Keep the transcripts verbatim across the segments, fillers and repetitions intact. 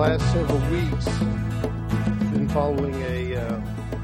last several weeks, been following a, uh,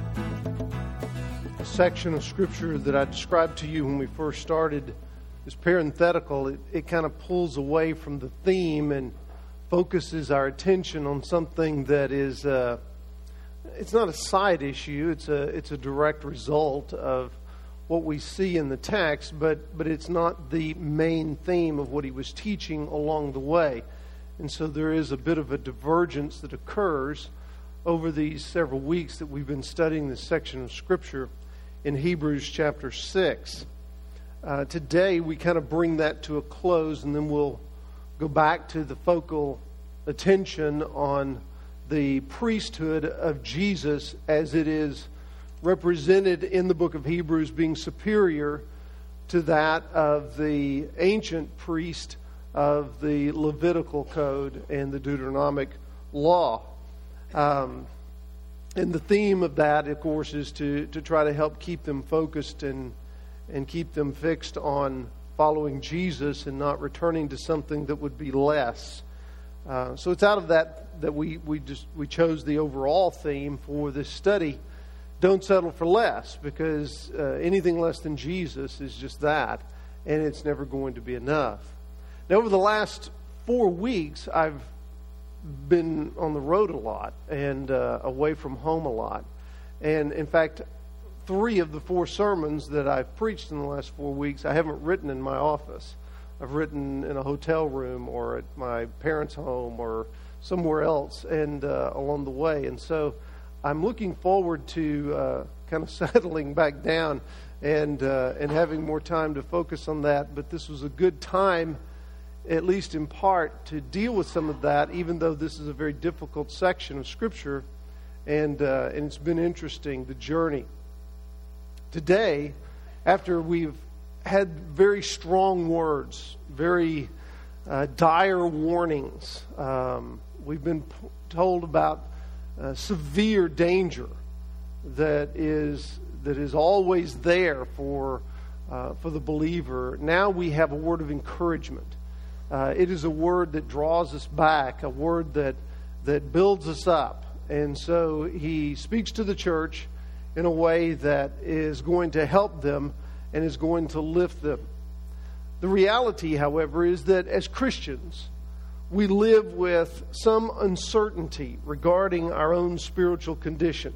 a section of Scripture that I described to you when we first started. This parenthetical, it, it kind of pulls away from the theme and focuses our attention on something that is, uh, it's not a side issue, it's a it's a direct result of what we see in the text, but, but it's not the main theme of what he was teaching along the way. And so there is a bit of a divergence that occurs over these several weeks that we've been studying this section of Scripture in Hebrews chapter six. Uh, today we kind of bring that to a close, and then we'll go back to the focal attention on the priesthood of Jesus as it is represented in the book of Hebrews being superior to that of the ancient priest of the Levitical code and the Deuteronomic law. Um, and the theme of that, of course, is to, to try to help keep them focused and and keep them fixed on following Jesus and not returning to something that would be less. Uh, so it's out of that that we we just we chose the overall theme for this study. Don't settle for less, because uh, anything less than Jesus is just that, and it's never going to be enough. Now, over the last four weeks, I've been on the road a lot and uh, away from home a lot. And in fact, three of the four sermons that I've preached in the last four weeks, I haven't written in my office. I've written in a hotel room or at my parents' home or somewhere else and uh, along the way. And so I'm looking forward to uh, kind of settling back down and uh, and having more time to focus on that. But this was a good time, at least in part, to deal with some of that, even though this is a very difficult section of Scripture, and uh, and it's been interesting, the journey. Today, after we've had very strong words, very uh, dire warnings, um, we've been p- told about uh, severe danger that is that is always there for uh, for the believer. Now we have a word of encouragement. Uh, it is a word that draws us back, a word that that builds us up. And so he speaks to the church in a way that is going to help them and is going to lift them. The reality, however, is that as Christians, we live with some uncertainty regarding our own spiritual condition.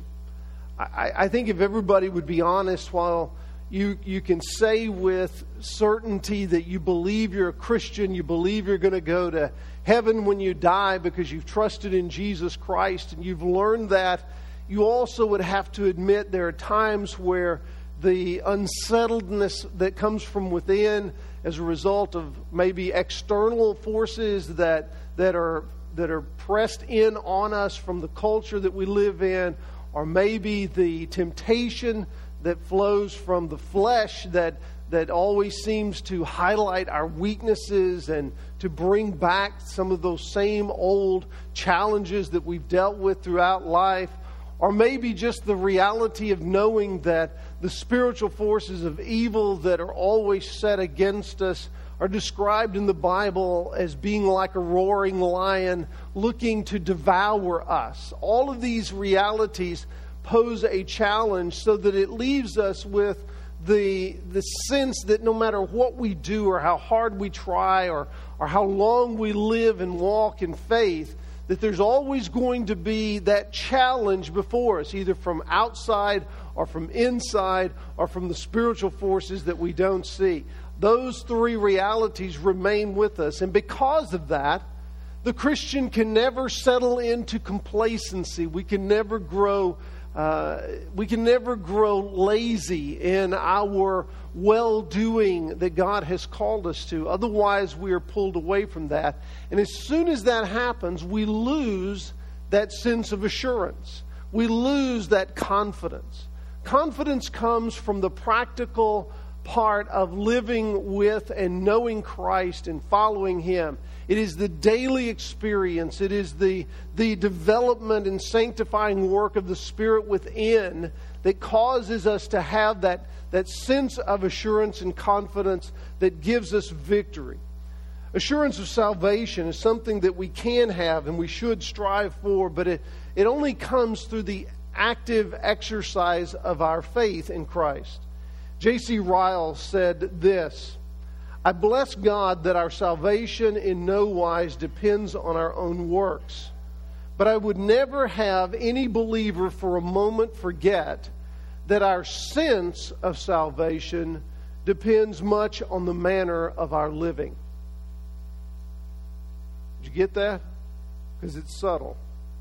I, I think if everybody would be honest, while You you can say with certainty that you believe you're a Christian, you believe you're going to go to heaven when you die because you've trusted in Jesus Christ and you've learned that, you also would have to admit there are times where the unsettledness that comes from within as a result of maybe external forces that that are that are pressed in on us from the culture that we live in, or maybe the temptation that flows from the flesh that that always seems to highlight our weaknesses and to bring back some of those same old challenges that we've dealt with throughout life, or maybe just the reality of knowing that the spiritual forces of evil that are always set against us are described in the Bible as being like a roaring lion looking to devour us. All of these realities pose a challenge so that it leaves us with the the sense that no matter what we do or how hard we try or, or how long we live and walk in faith, that there's always going to be that challenge before us, either from outside or from inside or from the spiritual forces that we don't see. Those three realities remain with us. And because of that, the Christian can never settle into complacency. We can never grow Uh, we can never grow lazy in our well-doing that God has called us to. Otherwise, we are pulled away from that. And as soon as that happens, we lose that sense of assurance. We lose that confidence. Confidence comes from the practical part of living with and knowing Christ and following Him. It is the daily experience. It is the, the development and sanctifying work of the Spirit within that causes us to have that, that sense of assurance and confidence that gives us victory. Assurance of salvation is something that we can have and we should strive for, but it, it only comes through the active exercise of our faith in Christ. J C Ryle said this, "I bless God that our salvation in no wise depends on our own works. But I would never have any believer for a moment forget that our sense of salvation depends much on the manner of our living." Did you get that? Because it's subtle.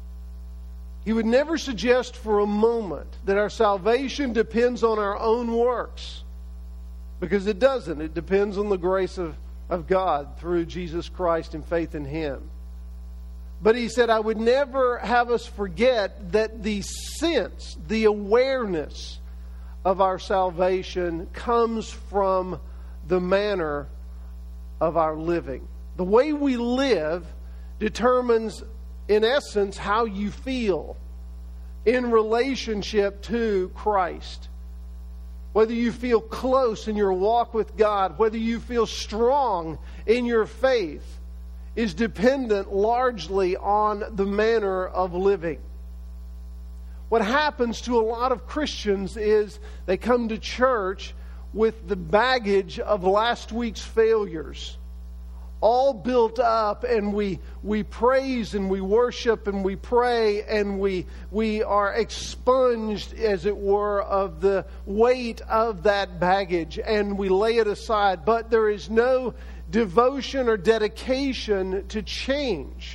He would never suggest for a moment that our salvation depends on our own works. Because it doesn't. It depends on the grace of, of God through Jesus Christ and faith in Him. But he said, I would never have us forget that the sense, the awareness of our salvation comes from the manner of our living. The way we live determines, in essence, how you feel in relationship to Christ. Whether you feel close in your walk with God, whether you feel strong in your faith, is dependent largely on the manner of living. What happens to a lot of Christians is they come to church with the baggage of last week's failures all built up, and we we praise and we worship and we pray, and we we are expunged, as it were, of the weight of that baggage, and we lay it aside. But there is no devotion or dedication to change.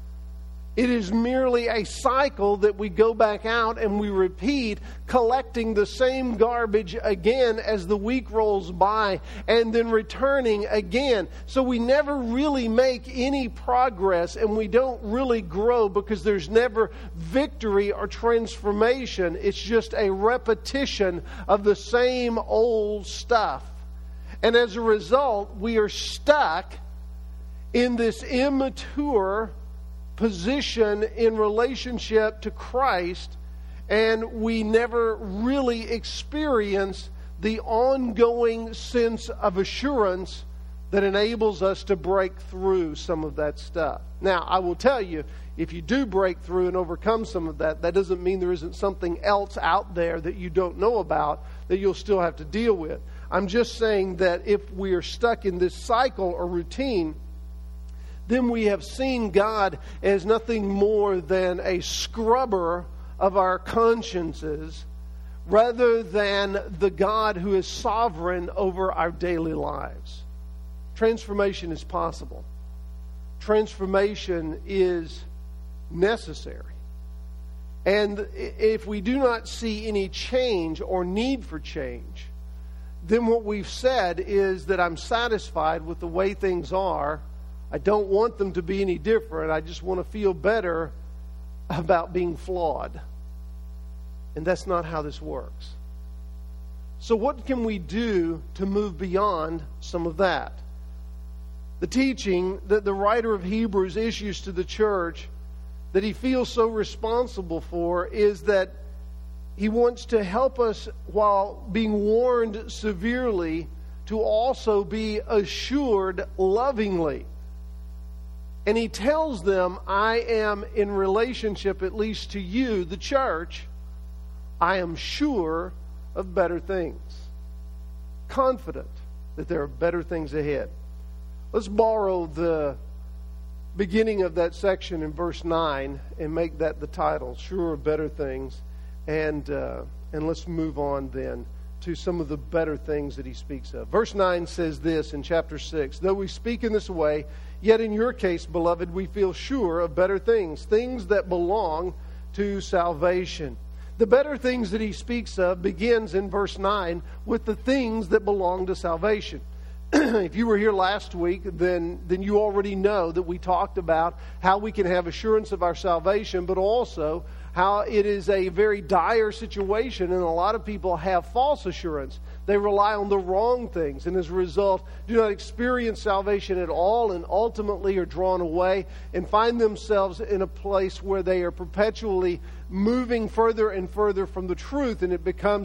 It is merely a cycle that we go back out and we repeat, collecting the same garbage again as the week rolls by, and then returning again. So we never really make any progress, and we don't really grow because there's never victory or transformation. It's just a repetition of the same old stuff. And as a result, we are stuck in this immature position in relationship to Christ, and we never really experience the ongoing sense of assurance that enables us to break through some of that stuff. Now, I will tell you, if you do break through and overcome some of that, that doesn't mean there isn't something else out there that you don't know about that you'll still have to deal with. I'm just saying that if we are stuck in this cycle or routine, then we have seen God as nothing more than a scrubber of our consciences, rather than the God who is sovereign over our daily lives. Transformation is possible. Transformation is necessary. And if we do not see any change or need for change, then what we've said is that I'm satisfied with the way things are. I don't want them to be any different. I just want to feel better about being flawed. And that's not how this works. So what can we do to move beyond some of that? The teaching that the writer of Hebrews issues to the church that he feels so responsible for is that he wants to help us, while being warned severely, to also be assured lovingly. And he tells them, I am in relationship, at least to you, the church, I am sure of better things. Confident that there are better things ahead. Let's borrow the beginning of that section in verse nine and make that the title, Sure of Better Things. And, uh, and let's move on then to some of the better things that he speaks of. Verse nine says this in chapter six, though we speak in this way, yet in your case, beloved, we feel sure of better things, things that belong to salvation. The better things that he speaks of begins in verse nine with the things that belong to salvation. If you were here last week, then, then you already know that we talked about how we can have assurance of our salvation, but also how it is a very dire situation, and a lot of people have false assurance. They rely on the wrong things, and as a result, do not experience salvation at all, and ultimately are drawn away and find themselves in a place where they are perpetually moving further and further from the truth, and it becomes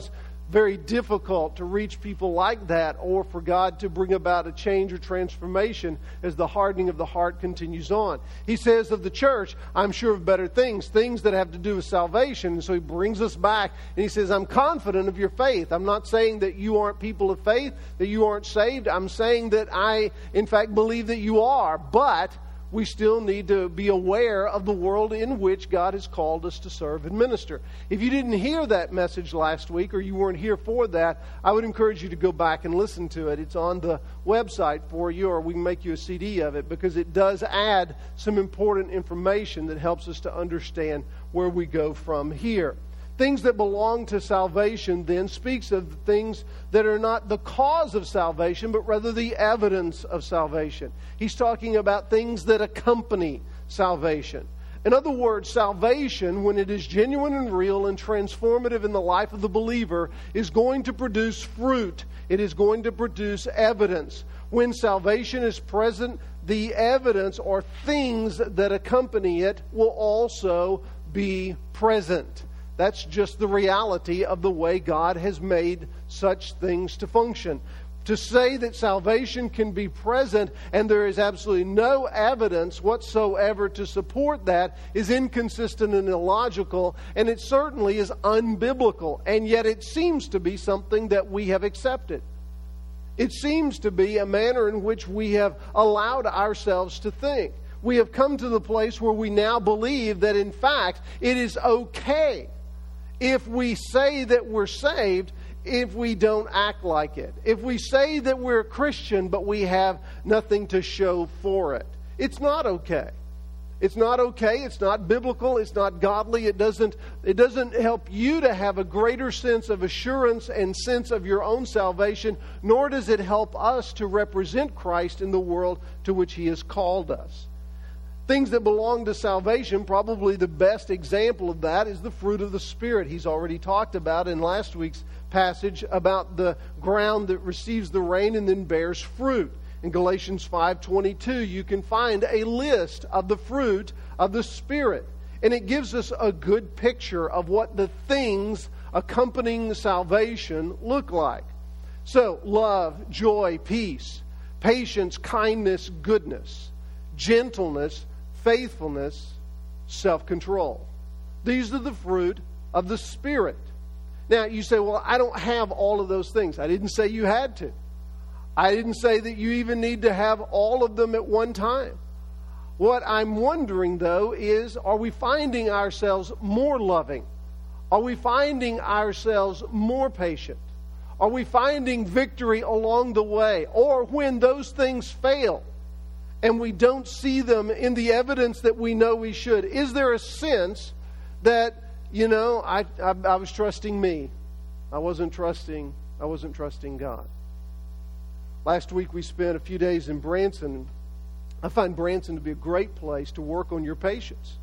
very difficult to reach people like that, or for God to bring about a change or transformation as the hardening of the heart continues on. He says of the church, I'm sure of better things, things that have to do with salvation. And so he brings us back and he says, I'm confident of your faith. I'm not saying that you aren't people of faith, that you aren't saved. I'm saying that I, in fact, believe that you are, but we still need to be aware of the world in which God has called us to serve and minister. If you didn't hear that message last week, or you weren't here for that, I would encourage you to go back and listen to it. It's on the website for you, or we can make you a C D of it, because it does add some important information that helps us to understand where we go from here. Things that belong to salvation then speaks of the things that are not the cause of salvation, but rather the evidence of salvation. He's talking about things that accompany salvation. In other words, salvation, when it is genuine and real and transformative in the life of the believer, is going to produce fruit. It is going to produce evidence. When salvation is present, the evidence or things that accompany it will also be present. That's just the reality of the way God has made such things to function. To say that salvation can be present and there is absolutely no evidence whatsoever to support that is inconsistent and illogical, and it certainly is unbiblical. And yet it seems to be something that we have accepted. It seems to be a manner in which we have allowed ourselves to think. We have come to the place where we now believe that, in fact, it is okay if we say that we're saved, if we don't act like it. If we say that we're a Christian, but we have nothing to show for it. It's not okay. It's not okay. It's not biblical. It's not godly. It doesn't, it doesn't help you to have a greater sense of assurance and sense of your own salvation, nor does it help us to represent Christ in the world to which He has called us. Things that belong to salvation, probably the best example of that is the fruit of the Spirit. He's already talked about in last week's passage about the ground that receives the rain and then bears fruit. In Galatians five twenty-two, you can find a list of the fruit of the Spirit. And it gives us a good picture of what the things accompanying salvation look like. So, love, joy, peace, patience, kindness, goodness, gentleness, faithfulness, self-control. These are the fruit of the Spirit. Now, you say, well, I don't have all of those things. I didn't say you had to. I didn't say that you even need to have all of them at one time. What I'm wondering, though, is, are we finding ourselves more loving? Are we finding ourselves more patient? Are we finding victory along the way? Or when those things fail, and we don't see them in the evidence that we know we should, is there a sense that, you know, I, I, I was trusting me. I wasn't trusting, I wasn't trusting God. Last week we spent a few days in Branson. I find Branson to be a great place to work on your patience.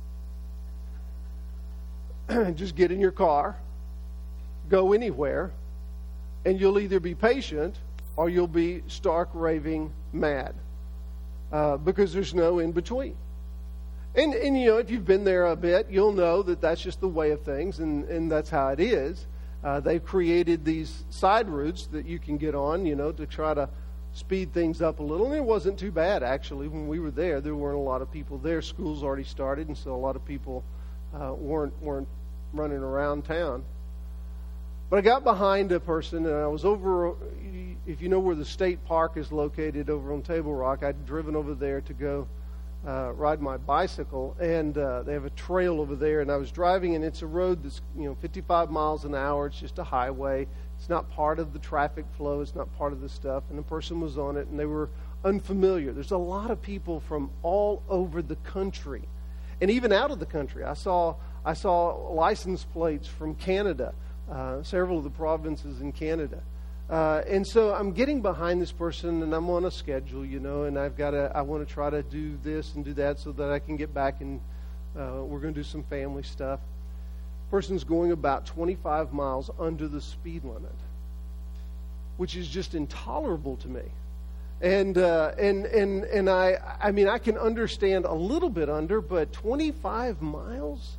Just get in your car, go anywhere, and you'll either be patient or you'll be stark raving mad. Uh, because there's no in between. And, and, you know, if you've been there a bit, you'll know that that's just the way of things, and, and that's how it is. Uh, they've created these side routes that you can get on, you know, to try to speed things up a little. And it wasn't too bad, actually. When we were there, there weren't a lot of people there. School's already started, and so a lot of people uh, weren't weren't running around town. But I got behind a person, and I was over, if you know where the state park is located over on Table Rock, I'd driven over there to go uh, ride my bicycle, and uh, they have a trail over there, and I was driving, and it's a road that's, you know, fifty-five miles an hour. It's just a highway. It's not part of the traffic flow. It's not part of the stuff, and the person was on it, and they were unfamiliar. There's a lot of people from all over the country, and even out of the country. I saw, I saw license plates from Canada. Uh, several of the provinces in Canada. Uh, and so I'm getting behind this person, and I'm on a schedule, you know, and I've got to, I want to try to do this and do that so that I can get back, and uh, we're going to do some family stuff. Person's going about twenty-five miles under the speed limit, which is just intolerable to me. And uh, and and and I I mean I can understand a little bit under, but twenty-five miles.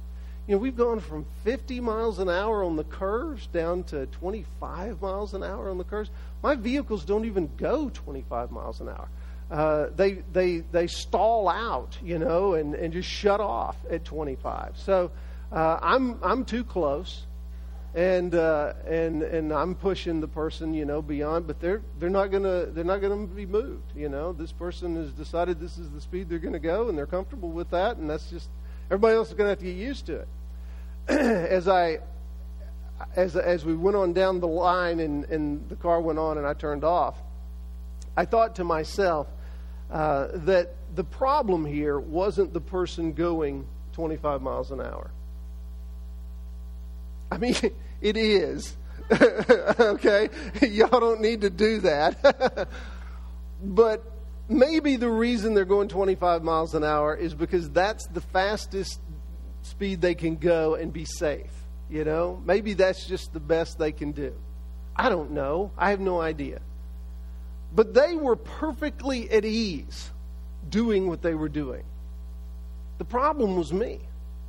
You know, we've gone from fifty miles an hour on the curves down to twenty-five miles an hour on the curves. My vehicles don't even go twenty-five miles an hour. Uh, they they they stall out, you know, and, and just shut off at twenty-five. So uh, I'm I'm too close, and uh, and and I'm pushing the person, you know, beyond. But they're they're not gonna they're not gonna be moved. You know, this person has decided this is the speed they're gonna go, and they're comfortable with that, and that's just everybody else is gonna have to get used to it. as I as as we went on down the line, and, and the car went on, and I turned off, I thought to myself. Uh, that the problem here wasn't the person going twenty-five miles an hour. I mean, it is. Okay? Y'all don't need to do that. But maybe the reason they're going twenty-five miles an hour is because that's the fastest speed they can go and be safe. You know? Maybe that's just the best they can do. I don't know. I have no idea. But they were perfectly at ease doing what they were doing. The problem was me.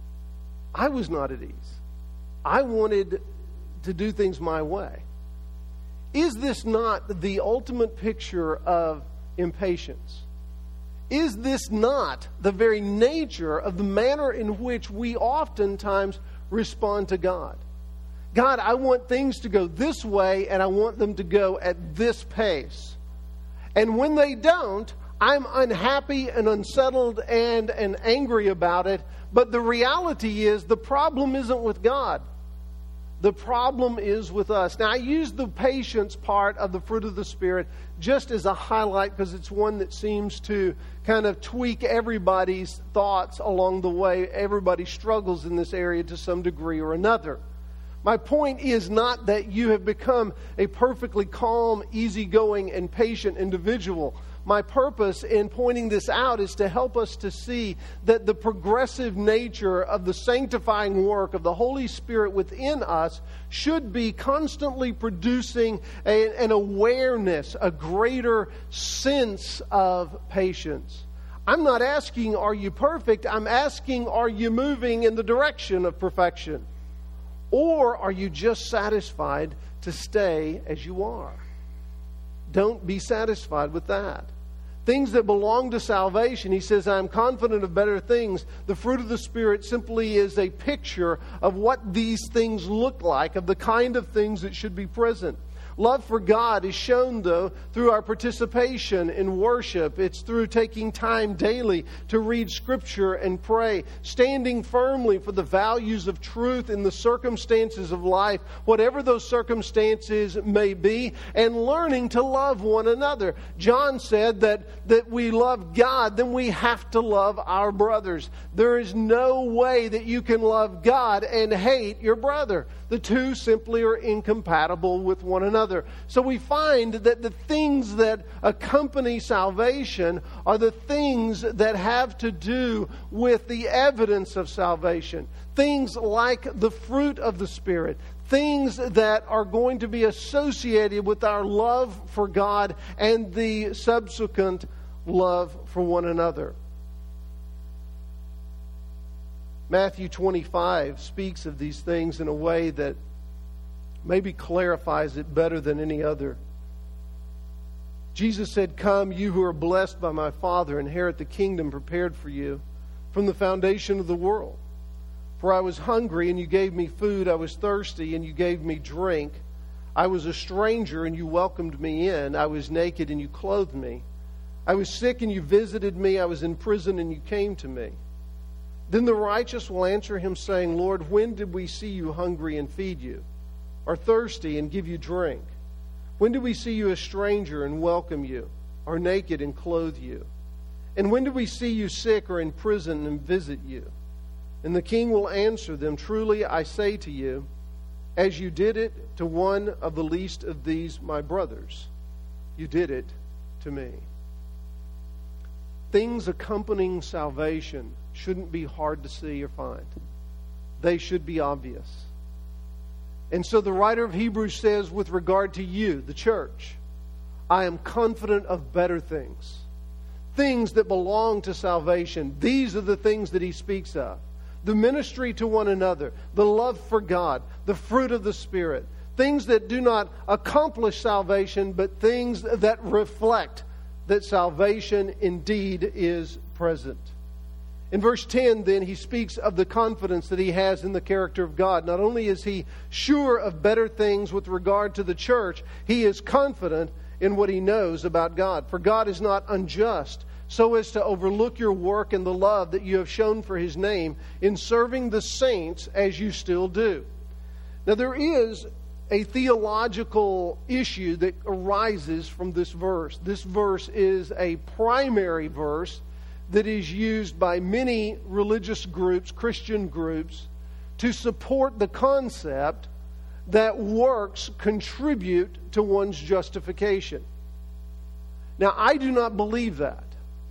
I was not at ease. I wanted to do things my way. Is this not the ultimate picture of impatience? Is this not the very nature of the manner in which we oftentimes respond to God? God, I want things to go this way, and I want them to go at this pace. And when they don't, I'm unhappy and unsettled and, and angry about it. But the reality is the problem isn't with God. The problem is with us. Now, I use the patience part of the fruit of the Spirit just as a highlight because it's one that seems to kind of tweak everybody's thoughts along the way. Everybody struggles in this area to some degree or another. My point is not that you have become a perfectly calm, easygoing, and patient individual. My purpose in pointing this out is to help us to see that the progressive nature of the sanctifying work of the Holy Spirit within us should be constantly producing a, an awareness, a greater sense of patience. I'm not asking, are you perfect? I'm asking, are you moving in the direction of perfection? Or are you just satisfied to stay as you are? Don't be satisfied with that. Things that belong to salvation, he says, I'm confident of better things. The fruit of the Spirit simply is a picture of what these things look like, of the kind of things that should be present. Love for God is shown, though, through our participation in worship. It's through taking time daily to read Scripture and pray, standing firmly for the values of truth in the circumstances of life, whatever those circumstances may be, and learning to love one another. John said that, that we love God, then we have to love our brothers. There is no way that you can love God and hate your brother. The two simply are incompatible with one another. So we find that the things that accompany salvation are the things that have to do with the evidence of salvation. Things like the fruit of the Spirit. Things that are going to be associated with our love for God and the subsequent love for one another. Matthew twenty-five speaks of these things in a way that maybe clarifies it better than any other. Jesus said, "Come, you who are blessed by my Father, inherit the kingdom prepared for you from the foundation of the world. For I was hungry, and you gave me food. I was thirsty, and you gave me drink. I was a stranger, and you welcomed me in. I was naked, and you clothed me. I was sick, and you visited me. I was in prison, and you came to me." Then the righteous will answer him, saying, "Lord, when did we see you hungry and feed you, or thirsty and give you drink? When did we see you a stranger and welcome you, or naked and clothe you? And when did we see you sick or in prison and visit you?" And the king will answer them, "Truly I say to you, as you did it to one of the least of these my brothers, you did it to me." Things accompanying salvation shouldn't be hard to see or find. They should be obvious. And so the writer of Hebrews says, with regard to you, the church, I am confident of better things. Things that belong to salvation. These are the things that he speaks of. the ministry to one another, the love for God, the fruit of the Spirit. Things that do not accomplish salvation, but things that reflect that salvation indeed is present. In verse ten, then, he speaks of the confidence that he has in the character of God. Not only is he sure of better things with regard to the church, he is confident in what he knows about God. For God is not unjust, so as to overlook your work and the love that you have shown for his name in serving the saints as you still do. Now, there is a theological issue that arises from this verse. This verse is a primary verse that is used by many religious groups, Christian groups, to support the concept that works contribute to one's justification. Now, I do not believe that.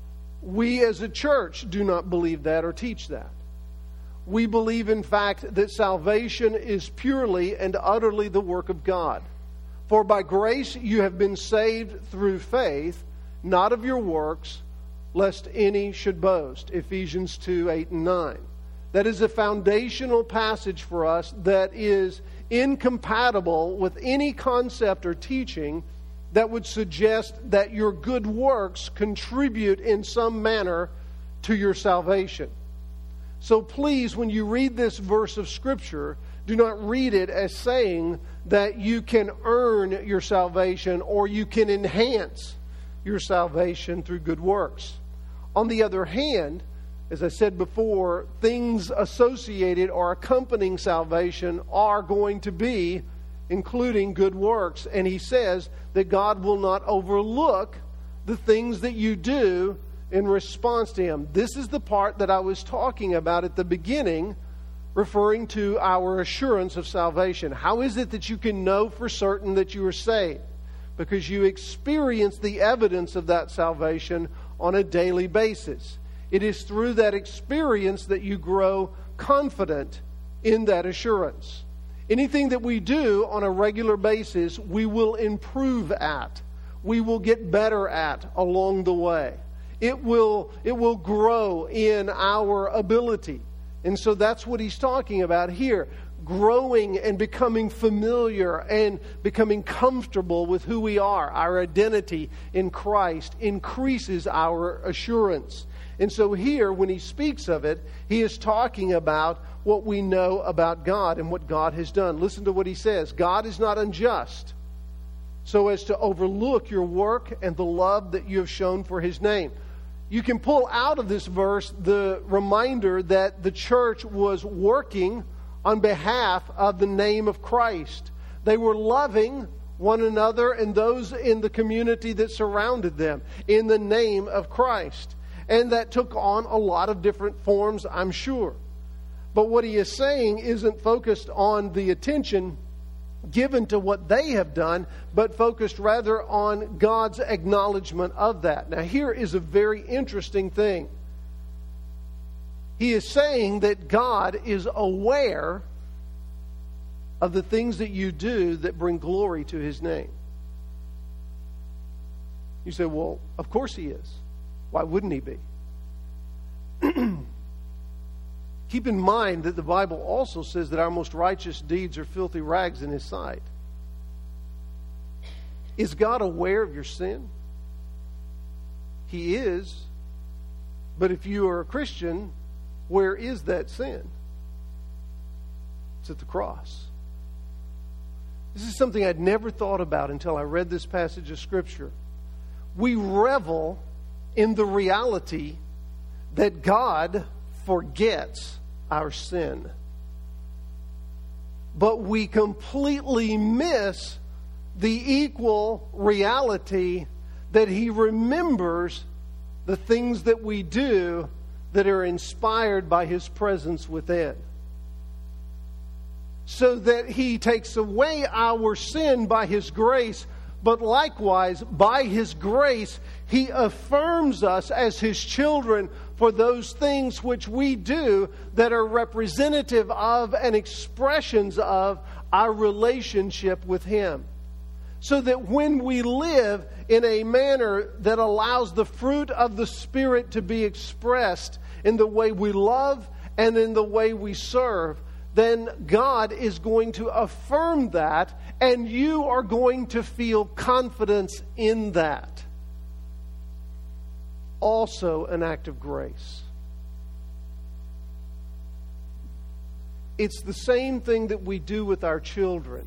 We as a church do not believe that or teach that. We believe, in fact, that salvation is purely and utterly the work of God. For by grace you have been saved through faith, not of your works, lest any should boast. Ephesians two, eight and nine. That is a foundational passage for us that is incompatible with any concept or teaching that would suggest that your good works contribute in some manner to your salvation. So please, when you read this verse of Scripture, do not read it as saying that you can earn your salvation or you can enhance your salvation through good works. On the other hand, as I said before, things associated or accompanying salvation are going to be including good works. And he says that God will not overlook the things that you do in response to him. This is the part that I was talking about at the beginning, referring to our assurance of salvation. How is it that you can know for certain that you are saved? Because you experience the evidence of that salvation on a daily basis. It is through that experience that you grow confident in that assurance. Anything that we do on a regular basis, we will improve at. We will get better at along the way. It will, it will grow in our ability. And so that's what he's talking about here. Growing and becoming familiar and becoming comfortable with who we are. Our identity in Christ increases our assurance. And so here, when he speaks of it, he is talking about what we know about God and what God has done. Listen to what he says. God is not unjust, so as to overlook your work and the love that you have shown for his name. You can pull out of this verse the reminder that the church was working on behalf of the name of Christ. They were loving one another and those in the community that surrounded them in the name of Christ. And that took on a lot of different forms, I'm sure. But what he is saying isn't focused on the attention given to what they have done, but focused rather on God's acknowledgement of that. Now, here is a very interesting thing. He is saying that God is aware of the things that you do that bring glory to his name. You say, well, of course he is. Why wouldn't he be? Keep in mind that the Bible also says that our most righteous deeds are filthy rags in his sight. Is God aware of your sin? He is. But if you are a Christian, where is that sin? It's at the cross. This is something I'd never thought about until I read this passage of Scripture. We revel in the reality that God forgets our sin. But we completely miss the equal reality that he remembers the things that we do that are inspired by his presence within. So that he takes away our sin by his grace, but likewise, by his grace, he affirms us as his children for those things which we do that are representative of and expressions of our relationship with him. So that when we live in a manner that allows the fruit of the Spirit to be expressed in the way we love and in the way we serve, then God is going to affirm that, and you are going to feel confidence in that. Also an act of grace. It's the same thing that we do with our children.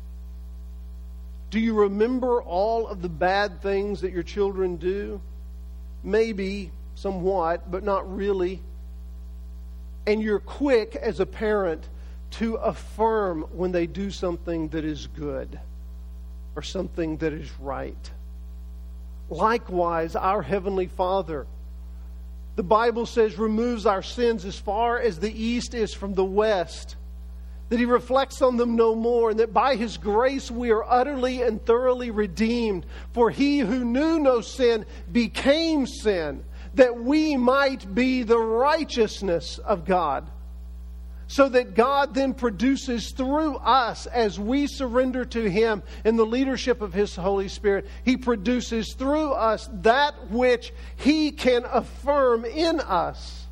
Do you remember all of the bad things that your children do? Maybe, somewhat, but not really. And you're quick as a parent to affirm when they do something that is good or something that is right. Likewise, our Heavenly Father, the Bible says, removes our sins as far as the east is from the west, that He reflects on them no more, and that by His grace we are utterly and thoroughly redeemed. For He who knew no sin became sin, that we might be the righteousness of God. So that God then produces through us, as we surrender to Him in the leadership of His Holy Spirit, He produces through us that which He can affirm in us.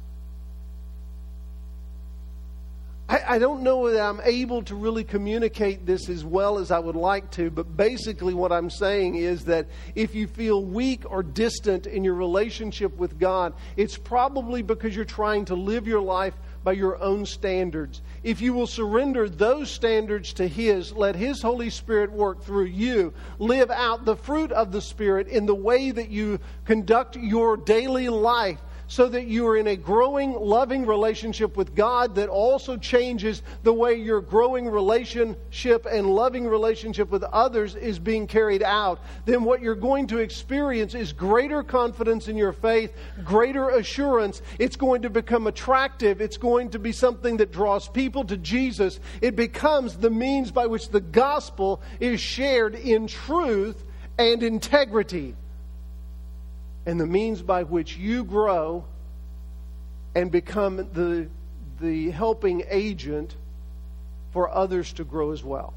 I, I don't know that I'm able to really communicate this as well as I would like to, but basically what I'm saying is that if you feel weak or distant in your relationship with God, it's probably because you're trying to live your life by your own standards. If you will surrender those standards to His, let His Holy Spirit work through you, live out the fruit of the Spirit in the way that you conduct your daily life, so that you are in a growing, loving relationship with God that also changes the way your growing relationship and loving relationship with others is being carried out, then what you're going to experience is greater confidence in your faith, greater assurance. It's going to become attractive. It's going to be something that draws people to Jesus. It becomes the means by which the gospel is shared in truth and integrity, and the means by which you grow and become the, the helping agent for others to grow as well.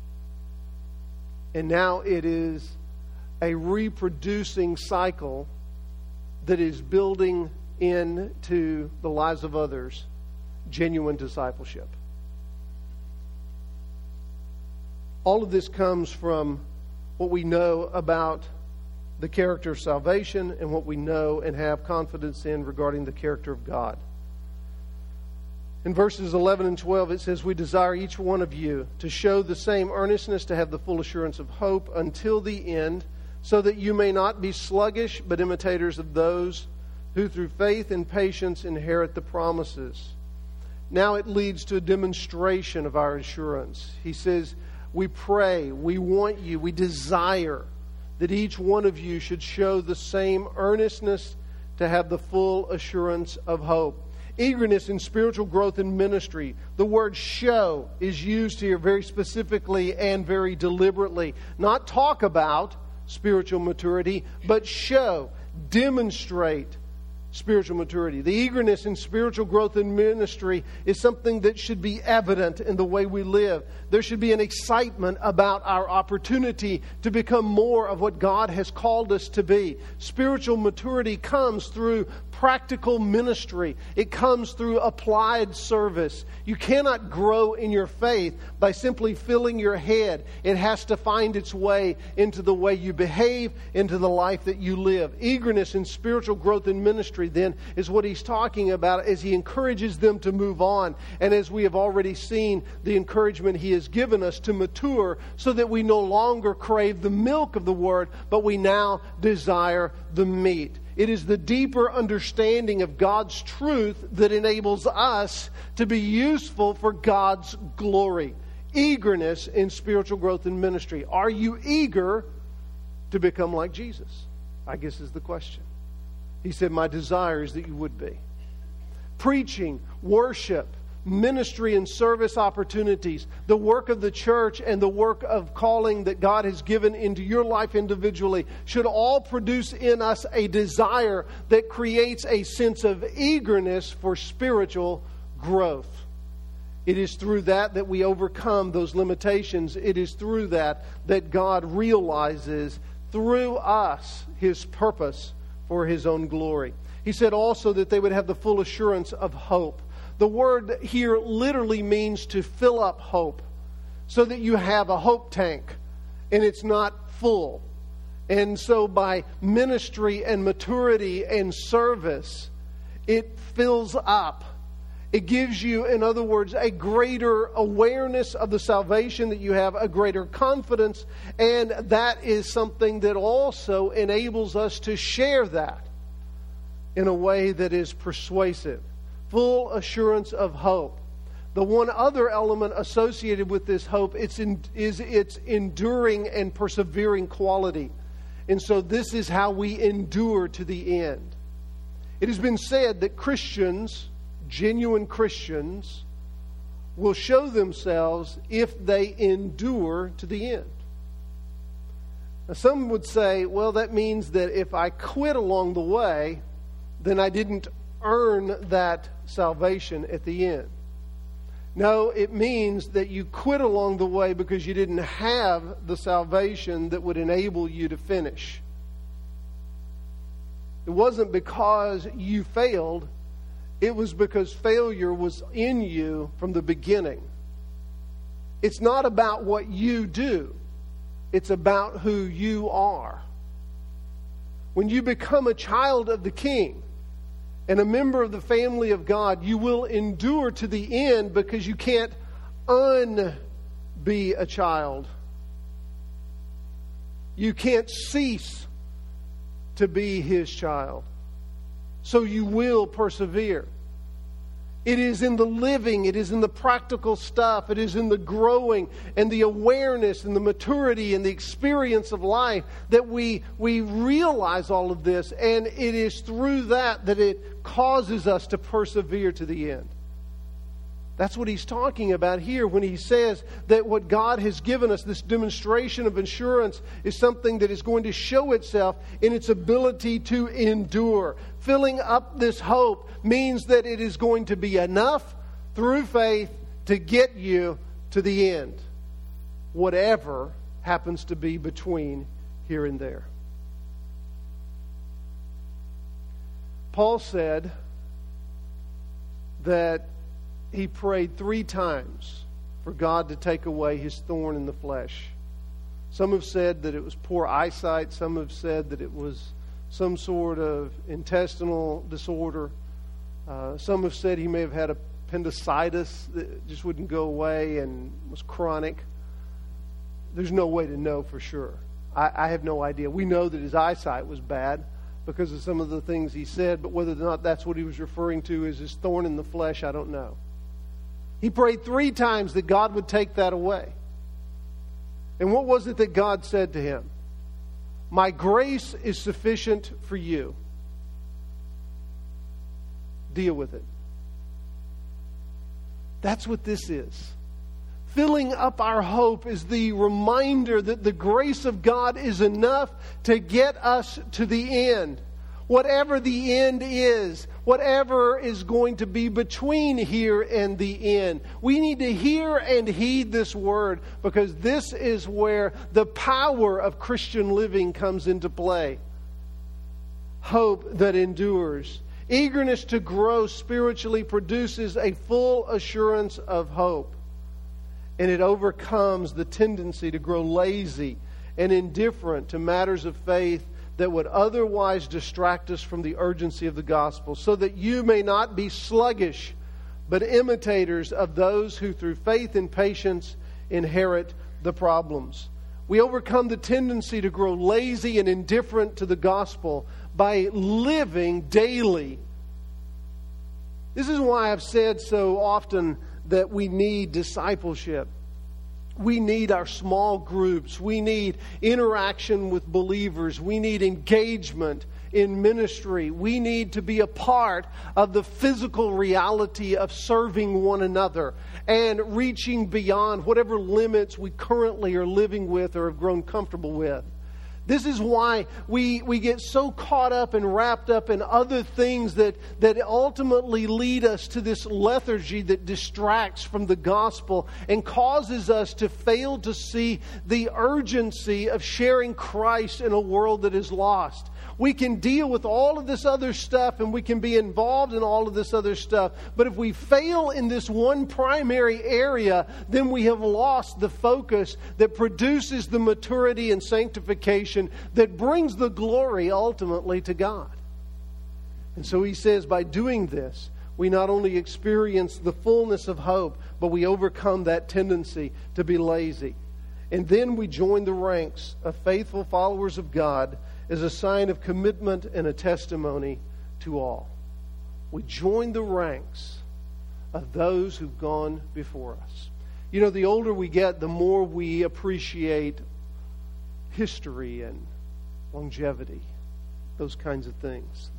And now it is a reproducing cycle that is building into the lives of others genuine discipleship. All of this comes from what we know about the character of salvation and what we know and have confidence in regarding the character of God. In verses eleven and twelve it says, "We desire each one of you to show the same earnestness, to have the full assurance of hope until the end, so that you may not be sluggish, but imitators of those who through faith and patience inherit the promises." Now it leads to a demonstration of our assurance. He says, we pray, we want you, we desire that each one of you should show the same earnestness to have the full assurance of hope. Eagerness in spiritual growth and ministry. The word show is used here very specifically and very deliberately. Not talk about spiritual maturity, but show, demonstrate spiritual maturity. The eagerness in spiritual growth and ministry is something that should be evident in the way we live. There should be an excitement about our opportunity to become more of what God has called us to be. Spiritual maturity comes through practical ministry. It comes through applied service. You cannot grow in your faith by simply filling your head. It has to find its way into the way you behave, into the life that you live. Eagerness in spiritual growth and ministry then is what he's talking about as he encourages them to move on. And as we have already seen, the encouragement he has given us to mature so that we no longer crave the milk of the word, but we now desire the meat. It is the deeper understanding of God's truth that enables us to be useful for God's glory. Eagerness in spiritual growth and ministry. Are you eager to become like Jesus? I guess is the question. He said, my desire is that you would be. Preaching, worship, ministry and service opportunities, the work of the church and the work of calling that God has given into your life individually should all produce in us a desire that creates a sense of eagerness for spiritual growth. It is through that that we overcome those limitations. It is through that that God realizes through us His purpose for His own glory. He said also that they would have the full assurance of hope. The word here literally means to fill up hope, so that you have a hope tank and it's not full. And so by ministry and maturity and service, it fills up. It gives you, in other words, a greater awareness of the salvation that you have, a greater confidence, and that is something that also enables us to share that in a way that is persuasive. Full assurance of hope. The one other element associated with this hope it's in, is its enduring and persevering quality. And so this is how we endure to the end. It has been said that Christians, genuine Christians, will show themselves if they endure to the end. Now, some would say, well, that means that if I quit along the way, then I didn't earn that salvation at the end. No, it means that you quit along the way because you didn't have the salvation that would enable you to finish. It wasn't because you failed. It was because failure was in you from the beginning. It's not about what you do. It's about who you are. When you become a child of the King and a member of the family of God, you will endure to the end because you can't un-be a child. You can't cease to be His child. So you will persevere. It is in the living, it is in the practical stuff, it is in the growing and the awareness and the maturity and the experience of life that we, we realize all of this, and it is through that that it causes us to persevere to the end. That's what he's talking about here when he says that what God has given us, this demonstration of assurance, is something that is going to show itself in its ability to endure. Filling up this hope means that it is going to be enough through faith to get you to the end, whatever happens to be between here and there. Paul said that he prayed three times for God to take away his thorn in the flesh. Some have said that it was poor eyesight. Some have said that it was some sort of intestinal disorder. Uh, some have said he may have had appendicitis that just wouldn't go away and was chronic. There's no way to know for sure. I, I have no idea. We know that his eyesight was bad because of some of the things he said, but whether or not that's what he was referring to as his thorn in the flesh, I don't know. He prayed three times that God would take that away. And what was it that God said to him? My grace is sufficient for you. Deal with it. That's what this is. Filling up our hope is the reminder that the grace of God is enough to get us to the end. Whatever the end is, whatever is going to be between here and the end. We need to hear and heed this word because this is where the power of Christian living comes into play. Hope that endures. Eagerness to grow spiritually produces a full assurance of hope. And it overcomes the tendency to grow lazy and indifferent to matters of faith that would otherwise distract us from the urgency of the gospel, so that you may not be sluggish, but imitators of those who through faith and patience inherit the problems. We overcome the tendency to grow lazy and indifferent to the gospel by living daily. This is why I've said so often that we need discipleship. We need our small groups. We need interaction with believers. We need engagement in ministry. We need to be a part of the physical reality of serving one another and reaching beyond whatever limits we currently are living with or have grown comfortable with. This is why we, we get so caught up and wrapped up in other things that, that ultimately lead us to this lethargy that distracts from the gospel and causes us to fail to see the urgency of sharing Christ in a world that is lost. We can deal with all of this other stuff and we can be involved in all of this other stuff. But if we fail in this one primary area, then we have lost the focus that produces the maturity and sanctification that brings the glory ultimately to God. And so he says, by doing this, we not only experience the fullness of hope, but we overcome that tendency to be lazy. And then we join the ranks of faithful followers of God as a sign of commitment and a testimony to all. We join the ranks of those who've gone before us. You know, the older we get, the more we appreciate history and longevity, those kinds of things.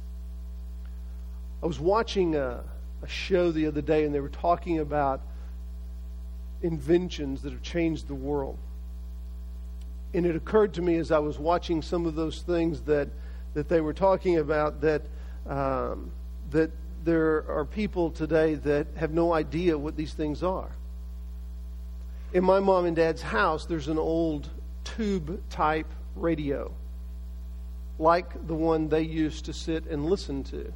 I was watching a, a show the other day, and they were talking about inventions that have changed the world. And it occurred to me as I was watching some of those things that, that they were talking about that um, that there are people today that have no idea what these things are. In my mom and dad's house, there's an old tube-type radio, like the one they used to sit and listen to.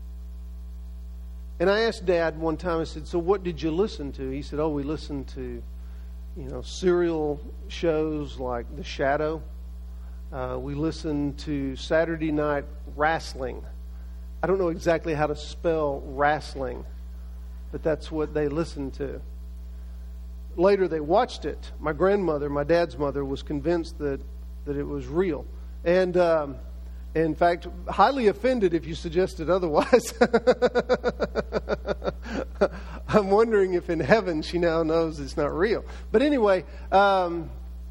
And I asked Dad one time, I said, so what did you listen to? He said, oh, we listened to you know, serial shows like The Shadow. Uh, we listen to Saturday night wrestling. I don't know exactly how to spell wrestling, but that's what they listened to. Later they watched it. My grandmother, my dad's mother, was convinced that, that it was real. And um, in fact, highly offended if you suggested otherwise. I'm wondering if in heaven she now knows it's not real. But anyway, um,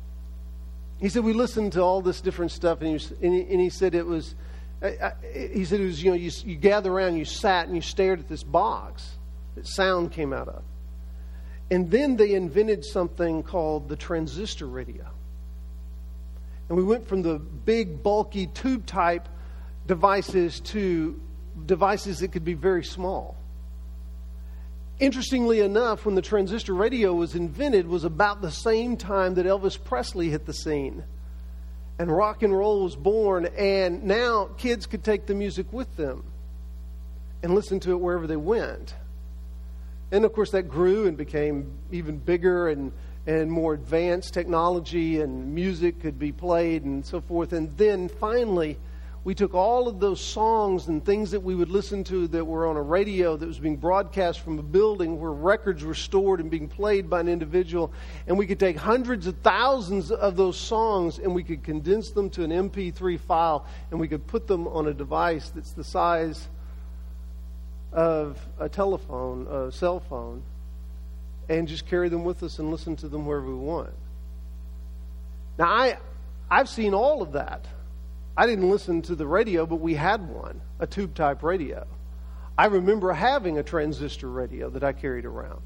he said we listened to all this different stuff, and he, and he, and he said it was. I, I, he said it was. You know, you, you gather around, you sat, and you stared at this box that sound came out of, and then they invented something called the transistor radio. And we went from the big, bulky tube-type devices to devices that could be very small. Interestingly enough, when the transistor radio was invented was about the same time that Elvis Presley hit the scene. And rock and roll was born, and now kids could take the music with them and listen to it wherever they went. And of course that grew and became even bigger and and more advanced technology, and music could be played and so forth. And then finally, we took all of those songs and things that we would listen to that were on a radio that was being broadcast from a building where records were stored and being played by an individual, and we could take hundreds of thousands of those songs and we could condense them to an M P three file, and we could put them on a device that's the size of a telephone, a cell phone, and just carry them with us and listen to them wherever we want. Now, I, I've seen all of that. I didn't listen to the radio, but we had one, a tube-type radio. I remember having a transistor radio that I carried around.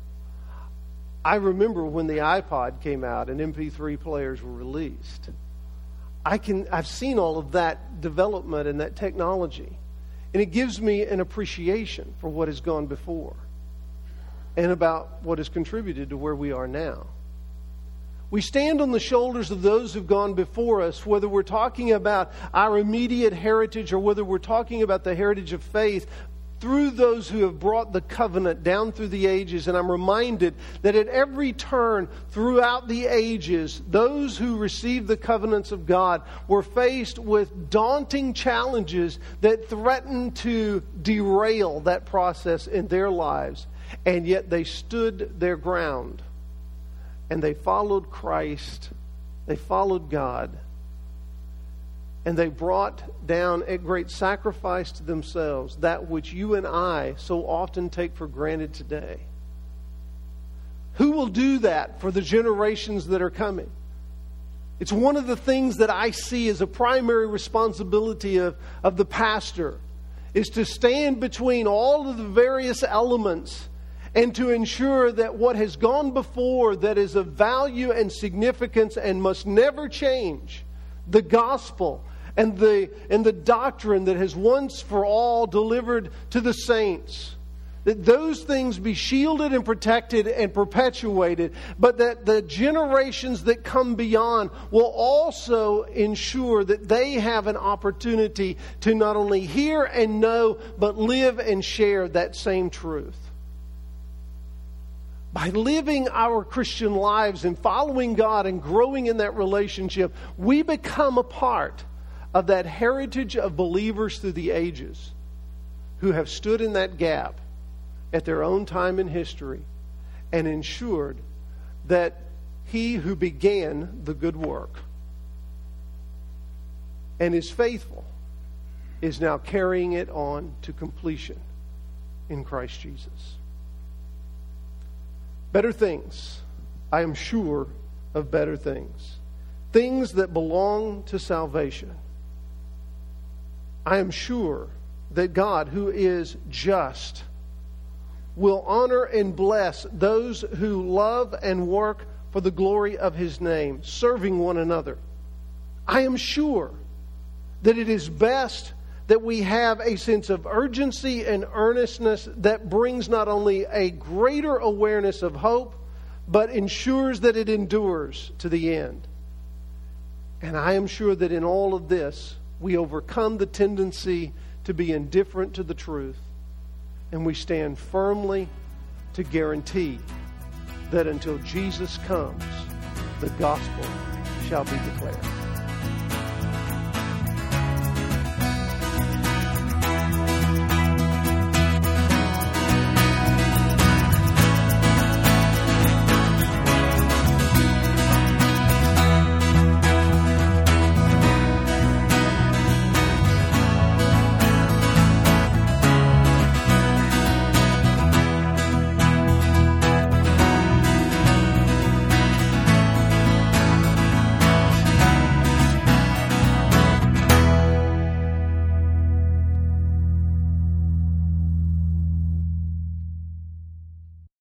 I remember when the iPod came out and M P three players were released. I can, I've seen all of that development and that technology. And it gives me an appreciation for what has gone before and about what has contributed to where we are now. We stand on the shoulders of those who've gone before us, whether we're talking about our immediate heritage or whether we're talking about the heritage of faith, through those who have brought the covenant down through the ages. And I'm reminded that at every turn throughout the ages, those who received the covenants of God were faced with daunting challenges that threatened to derail that process in their lives. And yet they stood their ground and they followed Christ, they followed God, and they brought down at great sacrifice to themselves that which you and I so often take for granted today. Who will do that for the generations that are coming? It's one of the things that I see as a primary responsibility of, of the pastor, is to stand between all of the various elements and to ensure that what has gone before that is of value and significance and must never change, the gospel and the, and the doctrine that has once for all delivered to the saints, that those things be shielded and protected and perpetuated, but that the generations that come beyond will also ensure that they have an opportunity to not only hear and know, but live and share that same truth. By living our Christian lives and following God and growing in that relationship, we become a part of that heritage of believers through the ages who have stood in that gap at their own time in history and ensured that He who began the good work and is faithful is now carrying it on to completion in Christ Jesus. Better things. I am sure of better things. Things that belong to salvation. I am sure that God, who is just, will honor and bless those who love and work for the glory of His name, serving one another. I am sure that it is best that we have a sense of urgency and earnestness that brings not only a greater awareness of hope, but ensures that it endures to the end. And I am sure that in all of this, we overcome the tendency to be indifferent to the truth, and we stand firmly to guarantee that until Jesus comes, the gospel shall be declared.